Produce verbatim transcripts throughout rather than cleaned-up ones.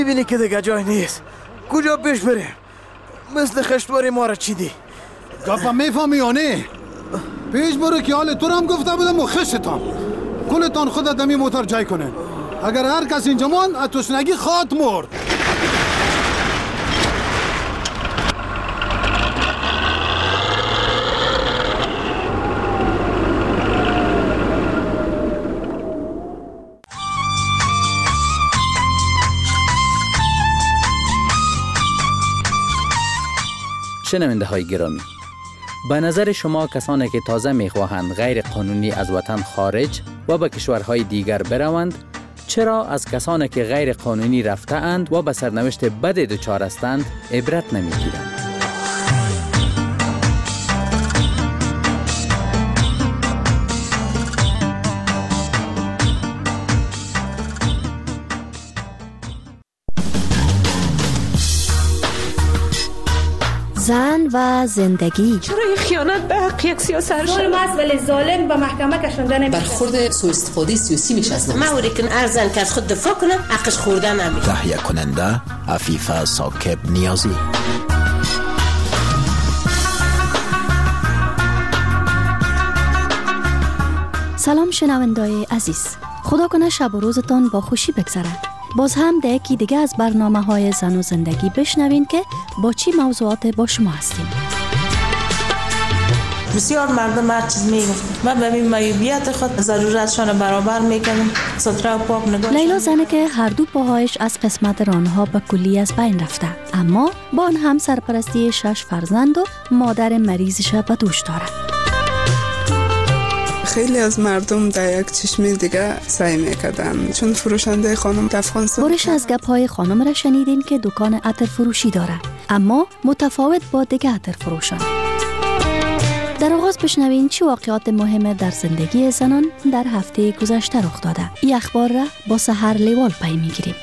میبینی که دیگه جای نیست. کجا پیش بریم؟ مثل خشتواری ما را چیدی. گفت میفهمی یا نه؟ پیش برو که حال تو هم گفته بودم و خشتان کلتان خودت دمی موتر جای کنن. اگر هر کس اینجا مان از تشنگی خواهد مرد. شنونده های گرامی، به نظر شما کسانی که تازه میخواهند غیر قانونی از وطن خارج و به کشورهای دیگر بروند، چرا از کسانی که غیر قانونی رفته اند و به سرنوشت بد دچار هستند عبرت نمیگیرند؟ زن و زندگی. چرا این خیانت به حق یک سیاست ظلم است ولی ظالم به محکمه کشانده نمیشه. برخورد سوء استفاده سیاسی میشه از نماز. موری که ارزن که از خود دفاع کنه حقش خوردن نمیشه. تهیه کننده عفیفه ساکب نیازی. سلام شنوندای عزیز، خدا کنه شب و روزتان با خوشی بگذره. باز هم در یکی دیگه از برنامه های زن و زندگی بشنوین که با چی موضوعات با شما هستیم. بسیار مردم هر چیز میگفتن و به این معیوبیت خود ضرورتشان برابر میکنم. ستره و پاک نگاه. لیلا زنه که هر دو پاهایش از قسمت رانها به کلی از بین رفته، اما با آن هم سرپرستی شش فرزند و مادر مریضش به دوش داره. خیلی از مردم در یک چشم دیگه سعی میکردن، چون فروشنده خانم در افغانستان. برش از گپ‌های خانم را شنیدین که دکان عطر فروشی داره، اما متفاوت با دیگه عطر فروشان. در آغاز بشنوین چه واقعات مهم در زندگی زنان در هفته گذشته رخ داده. این اخبار را با سحر لیوال پی میگیریم.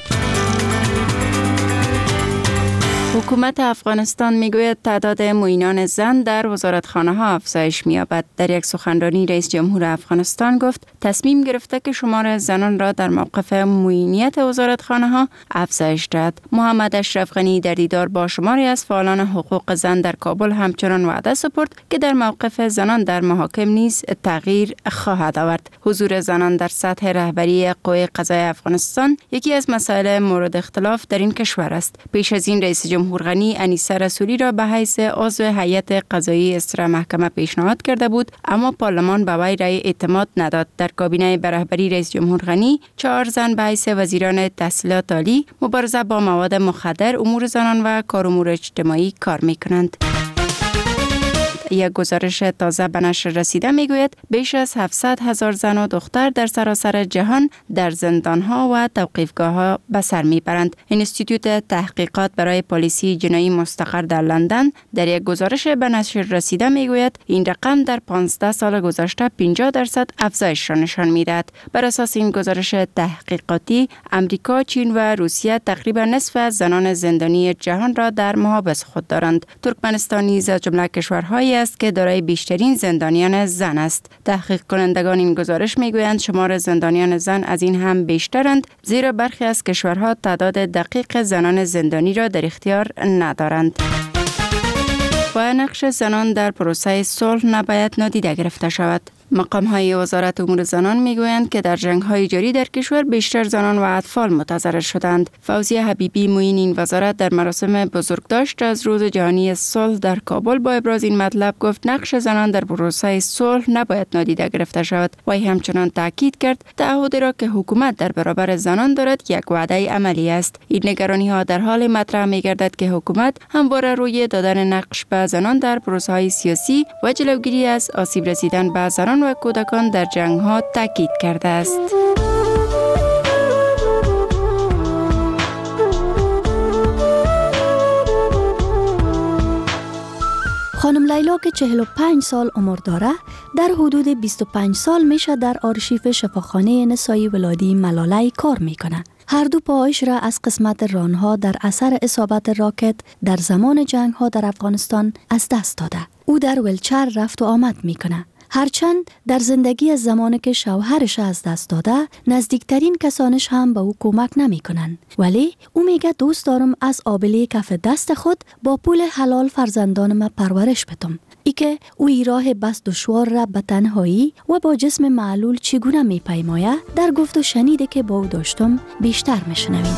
حکومت افغانستان میگوید تعداد معینان زن در وزارتخانه ها افزایش می‌یابد. در یک سخنرانی رئیس جمهور افغانستان گفت تصمیم گرفته که شمار زنان را در موقف معینیت وزارتخانه ها افزایش دهد. محمد اشرف غنی در دیدار با شماری از فعالان حقوق زن در کابل همچنان وعده سپرد که در موقف زنان در محاکم نیز تغییر خواهد آورد. حضور زنان در سطح رهبری قوه قضایی افغانستان یکی از مسائل مورد اختلاف در این کشور است. پیش از این رئیس جمهور غنی انیسه رسولی را به حیث عضو هیئت قضایی اصلاح محکمه پیشنهاد کرده بود، اما پارلمان به وی رأی اعتماد نداد. در کابینه به رهبری رئیس جمهور غنی چهار زن به حیث وزیران تحصیلات عالی، مبارزه با مواد مخدر، امور زنان و کار امور اجتماعی کار می‌کنند. یک گزارش تازه به نشر رسیده میگوید بیش از هفتصد هزار زن و دختر در سراسر جهان در زندانها و توقیفگاه‌ها به سر میبرند. انستیتوت تحقیقات برای پالیسی جنایی مستقر در لندن در یک گزارش به نشر رسیده میگوید این رقم در پانزده سال گذشته پنجاه درصد افزایش را نشان میدهد. بر اساس این گزارش تحقیقاتی، امریکا، چین و روسیه تقریبا نصف از زنان زندانی جهان را در محابس خود دارند. ترکمنستان نیز از جمله کشورهای است که دارای بیشترین زندانیان زن است. تحقیق کنندگان این گزارش میگویند شمار زندانیان زن از این هم بیشترند، زیرا برخی از کشورها تعداد دقیق زنان زندانی را در اختیار ندارند. و نقش زنان در پروسه صلح نباید نادیده گرفته شود. مقام‌های وزارت امور زنان میگویند که در جنگ‌های جاری در کشور بیشتر زنان و اطفال متضرر شدند. فوزیه حبیبی معین این وزارت در مراسم بزرگداشت از روز جهانی صلح در کابل با ابراز این مطلب گفت نقش زنان در پروسه صلح نباید نادیده گرفته شود. وی همچنان تاکید کرد تعهدی را که حکومت در برابر زنان دارد یک وعده عملی است. این نگرانی‌ها در حال مطرح می‌گردد که حکومت همواره روی دادن نقش به زنان در پروسه‌های سیاسی و جلوگیری از آسیب رسیدن به زنان و کودکان در جنگ ها تاکید کرده است. خانم لیلا که چهل و پنج سال عمر داره، در حدود بیست و پنج سال میشه در آرشیف شفاخانه نسایی ولادی ملاله کار میکنه. هر دو پاهایش را از قسمت رانها در اثر اصابت راکت در زمان جنگ ها در افغانستان از دست داده. او در ولچر رفت و آمد میکنه. هرچند در زندگی از زمانی که شوهرش از دست داده نزدیکترین کسانش هم به او کمک نمی کنن. ولی او میگه دوست دارم از آبله کف دست خود با پول حلال فرزندانم پرورش بدم. ای که او ای راه بس دشوار را به تنهایی و با جسم معلول چگونه می پیمایه در گفت و شنیده که با او داشتم بیشتر میشنویم.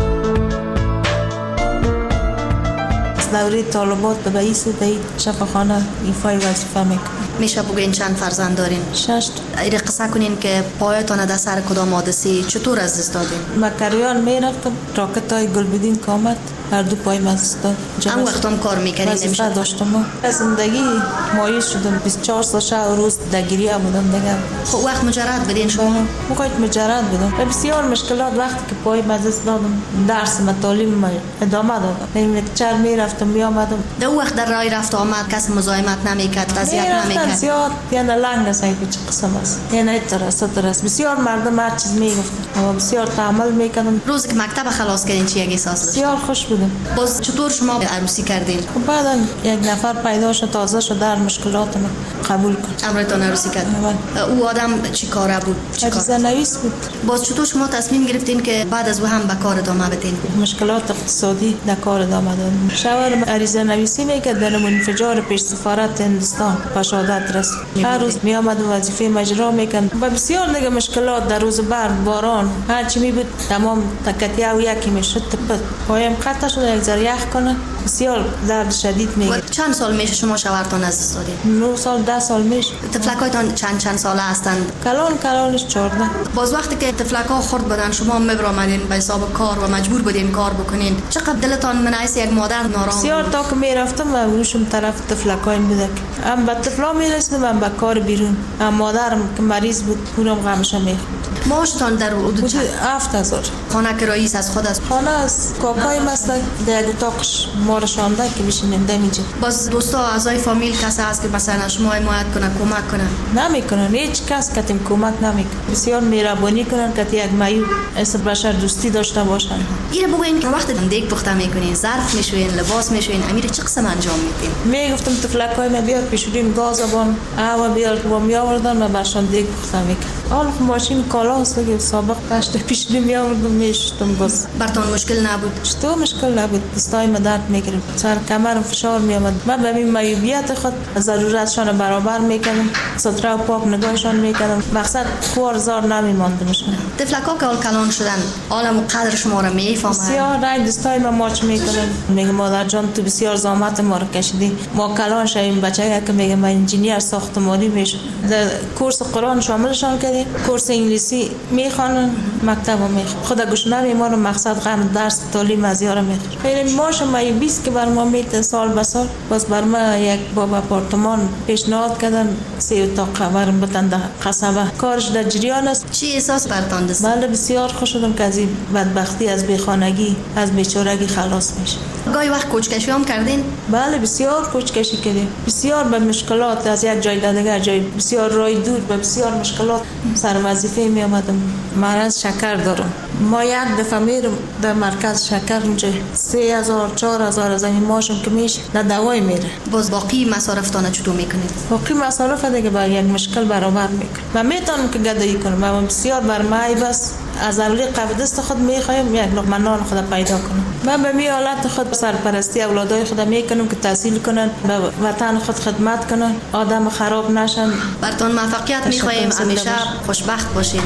دوره طالبات به رئیس دهید شفاخانه ایفای وظیفه میکنم. میشه بگین چند فرزند دارین؟ شش. ایره قصه کنین که پایتان در سر کدام حادثه چطور از دست دادین؟ ما کریان میرفتم راکت های گلبدین که آمد هر دو پای من از دست داد. هم وقت هم کار میکنین؟ وظیفه داشتم. زندگی مایل شدم بیست و چهار سال شب روز درگیری بودم دیگه. خب وقت مجرد بدین شما؟ وقت مجرد بدم. بسیار مشکلات وقتی که پای من از دست دادم درس و تعلیم ادامه دادم. یعنی چر میرفتم میآمدم. در وقت در راه رفت آمد کس مزاحمت نمیکرد، اذیت نمیکرد؟ زیاد یعنی لنگ نسایی چه قسم است. یعنی ترس ترس بسیار مردم هر چیز میگفتن اما بسیار تعامل میکردن. روزی که مکتب خلاص کردین چی یک احساس داشت؟ بسیار خوش بودم. باز چطور شما عروسی کردین؟ خب بعدا یک نفر پیدا شد تازه شد در مشکلات ما قبول کرد. امرتان عروسی کرد. او آدم چی کاره بود؟ عریضه نویس بود. باز چطور شما تصمیم گرفتین که بعد از او هم به کار ادامه بدین؟ مشکلات اقتصادی در کار ادامه دادم. شوهرم عریضه نویسی میکرد در انفجار پیش سفارت هندوستان به شهادت رسید. هر روز می آمد وظیفه مجرا میکرد. با بسیار دیگه مشکلات در روز برف باران هر چی می بود تمام تکتیه و یکی میشد تپت پایم قطع شده یک ذره یخ کنه بسیار درد شدید میگیره. چند سال میشه شما شوهرتان از دست دادین؟ نه سال ده سال میشه. طفلکایتان چند چند ساله هستند؟ کلان کلانش چهارده. باز وقتی که طفلکا خرد بودن شما میبرامدین به حساب کار و مجبور بودین کار بکنین چقدر دلتان منعکس یک مادر نارام؟ بسیار تا که میرفتم و روشم طرف طفلکای میدک هم به طفلا میرسیدم هم به کار بیرون. هم مادرم که مریض بود اونم غمشم میخورد. معاشتان در حدود چند؟ هفت هزار. خانه که رئیس از خود است؟ خانه از کاکای مسته در اتاقش ما رو شانده که بشینیم دمیجه. باز دوستا اعضای فامیل کسی هست که مثلا شما حمایت کنه کمک کنه؟ نمیکنن هیچ کس کتیم کمک نمیکنه. بسیار مهربانی کنن که یک مایو اصل بشر دوستی داشته باشن. ایره بگوین که وقتی دیگ پخته میکنین ظرف میشوین لباس میشوین امیر چه قسم انجام میدین؟ میگفتم طفلکای ما بیار پیشونیم گاز بان آوا بیار که با میآوردن و برشان دیگ پخته میکرد. حالا ماشین کالا است که سابق پشت پیشونی میآوردم میشتم باز. براتون مشکل نبود؟ چطور مشکل نبود. دستای ما درد میگرفت. سر کمرم فشار میآمد. من به این معیوبیت خود ضرورتشان برابر میکردم. ستره و پاک نگاهشان میکردم. مقصد کار زار نمیماندمشون. طفلکا که اول کلان شدن عالم قدر شما رو میفهمن. بسیار رنگ دستای ما ماچ میکنن. میگه مادر جان تو بسیار زحمت ما رو کشیدی. ما کلان شویم بچه‌ها که میگه من انجینیر ساختمانی میشم. در کورس قرآن شاملشان کردیم. کورس انگلیسی میخوانن مکتب میخوان. خدا گشنه ما رو مقصد غم درس تعلیم از یارو میخوان. خیلی ماش ما بیست که بر ما میت سال به سال باز بر ما یک باب آپارتمان پیشنهاد کردن سه اتاق برام بدن در قصبه. کارش در جریان است. چی احساس برتان دست؟ بله بسیار خوش شدم که از این بدبختی از بیخانگی از بیچارگی خلاص میشه. گاهی وقت کوچکشی هم کردین؟ بله بسیار کوچکشی کردیم. بسیار به مشکلات از یک جای دیگر جای بسیار راه دور به بسیار مشکلات سر وظیفه می آمدم. مرض شکر دارم. ما یک دفعه میرم در مرکز شکر اونجا سه هزار چهار هزار از این ماشم که میشه در دوای میره. باز باقی مصارفتان چطور میکنید؟ باقی مصارف دیگه با یک مشکل برابر میکنم. من میتونم که گدایی کنم. من بسیار بر مای بس از اولی قبل دست خود میخوایم یک لقمه نان خود پیدا کنم. من به می حالت خود سرپرستی اولادای خود میکنم که تحصیل کنن به وطن خود خدمت کنن آدم خراب نشن. براتون موفقیت میخوایم همیشه خوشبخت باشین.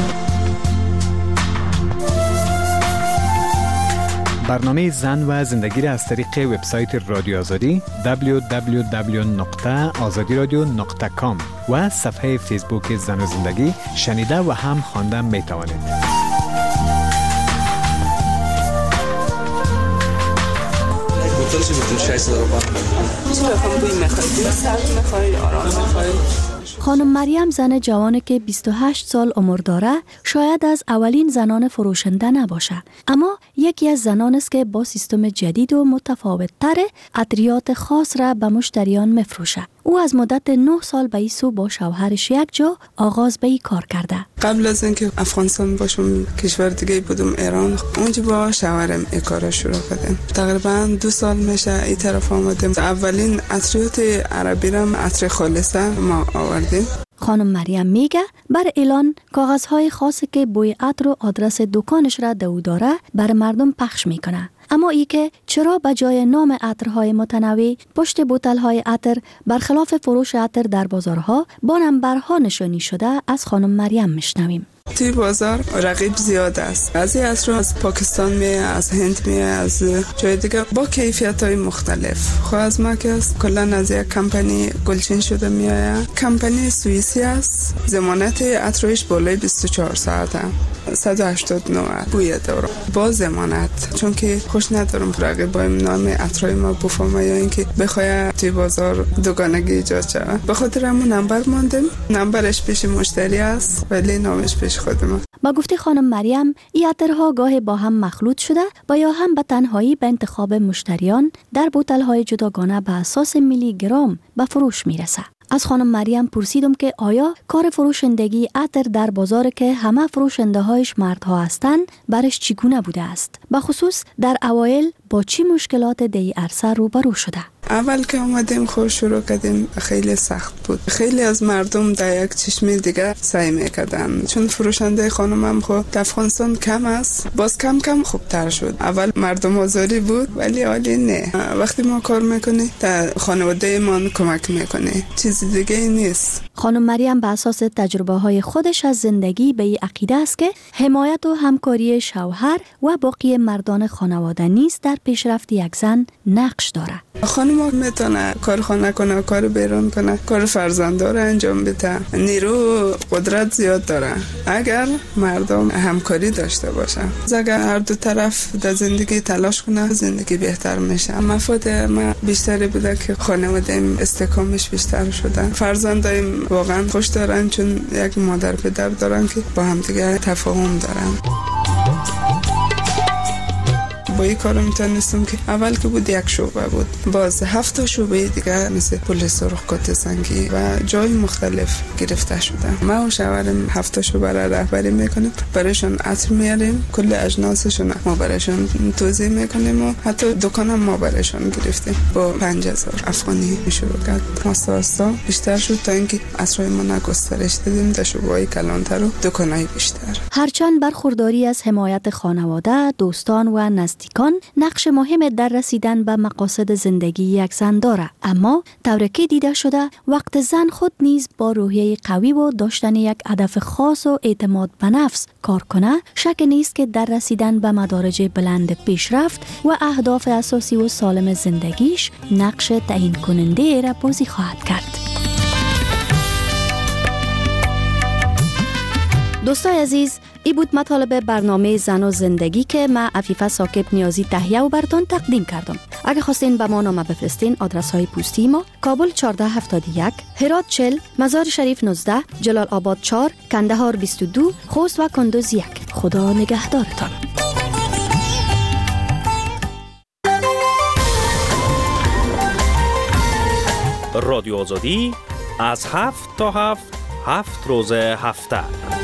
برنامه زن و زندگی را از طریق وبسایت رادیو آزادی دبلیو دبلیو دبلیو نقطه آزادی رادیو نقطه کام و صفحه فیسبوک زن و زندگی شنیده و هم خواندن می توانید. بطل چی بطل شایست دارو با؟ چی بخوام بوی میخوایی؟ سرد میخوایی؟ آرام میخوایی؟ خانم مریم زن جوانی که بیست و هشت سال عمر داره شاید از اولین زنان فروشنده نباشه، اما یکی از زنان است که با سیستم جدید و متفاوت تر ادویات خاص را به مشتریان میفروشه. او از مدت نه سال به ایسو با شوهرش یک جا آغاز به این کار کرده. قبل از اینکه افغانستان باشم کشور دیگه بودم ایران، اونجا با شوهرم این کارا شروع کردم. تقریبا دو سال میشه این طرف آمدیم. اولین عطریات عربی را عطر خالصه ما آوردیم. خانم مریم میگه بر اعلان کاغذهای خاصی که بوی عطر و آدرس دکانش را دو داره بر مردم پخش میکنه. اما ای که چرا به جای نام عطرهای متنوع پشت بوتل‌های عطر برخلاف فروش عطر در بازارها با نمبرها نشانی شده از خانم مریم میشنویم. توی بازار رقیب زیاد است. بعضی عطر از پاکستان می، از هند می، از جای دیگه با کیفیت‌های مختلف. خب از ما که کلا از یک کمپانی گلچین شده میآید. کمپانی سوئیسی است. ضمانت عطرش بالای بیست و چهار ساعته. صد و هشتاد و نه بوی داره با ضمانت، چون که خوش ندارم رقیبای نام عطرای ما بفهمه یا اینکه بخواد توی بازار دوگانگی ایجاد شه. به خاطر همون نمبر ماندیم. نمبرش پیش مشتری است ولی نامش پیش خودم. با گفته خانم مریم، این عطرها گاهی با هم مخلوط شده و یا هم به تنهایی به انتخاب مشتریان در بوتل‌های جداگانه به اساس میلی گرم به فروش میرسه. از خانم مریم پرسیدم که آیا کار فروشندگی عطر در بازار که همه فروشنده هایش مردها هستند برش چگونه بوده است؟ به خصوص در اوایل با چی مشکلات دی عرصه روبرو شده؟ اول که اومدیم خود شروع کردیم خیلی سخت بود. خیلی از مردم در یک چشم دیگه سعی میکردن، چون فروشنده خانمم خود در افغانستان کم است، باز کم کم خوبتر شد. اول مردم آزاری بود ولی حالی نه. وقتی ما کار میکنی در خانواده ما کمک میکنی، چیز دیگه نیست. خانم مریم به اساس تجربه های خودش از زندگی به این عقیده است که حمایت و همکاری شوهر و باقی مردان خانواده نیز در پیشرفت یک زن نقش داره. خانم میتونه کار خانه کنه، کار بیرون کنه، کار فرزندان رو انجام بده. نیرو قدرت زیاد داره اگر مردم همکاری داشته باشه. اگر هر دو طرف در زندگی تلاش کنه زندگی بهتر میشه. مفاد ما بیشتری بوده که خانواده استحکامش بیشتر شده. فرزندایم واقعا خوش دارن چون یک مادر پدر دارن که با هم دیگه تفاهم دارن. با این کار میتونستم که اول که بود یک شعبه بود، باز هفت شعبه دیگه مثل پل سرخ، کت سنگی و جای مختلف گرفته شده. ما و شوهرم هفت شعبه را رهبری میکنیم، برایشون عطر میاریم، کل اجناسشون ما برایشون توزیع میکنیم و حتی دکان ما برایشون گرفتیم. با پنج هزار افغانی شروع کرد. آستا آستا بیشتر شد تا اینکه عطرهای ما گسترش دادیم در شعبه‌های کلانتر و دکان‌های بیشتر. هرچند برخورداری از حمایت خانواده، دوستان و نزدیکان نقش مهم در رسیدن به مقاصد زندگی یک زن داره، اما طوری که دیده شده وقت زن خود نیز با روحیه قوی و داشتن یک هدف خاص و اعتماد به نفس کار کنه، شک نیست که در رسیدن به مدارج بلند پیشرفت و اهداف اساسی و سالم زندگیش نقش تعیین کننده را بازی خواهد کرد. دوستای عزیز، ای بود مطالب برنامه زن و زندگی که ما عفیفه ساکب نیازی تهیه و براتون تقدیم کردم. اگه خواستین به ما نامه بفرستین، آدرس های پستی ما: کابل چهارده هفتاد و یک، هرات چهل، مزار شریف نوزده، جلال آباد چهار، کندهار بیست و دو، خوست و کندوز یک. خدا نگهدارتان. رادیو آزادی از هفت تا هفت هفت روز هفته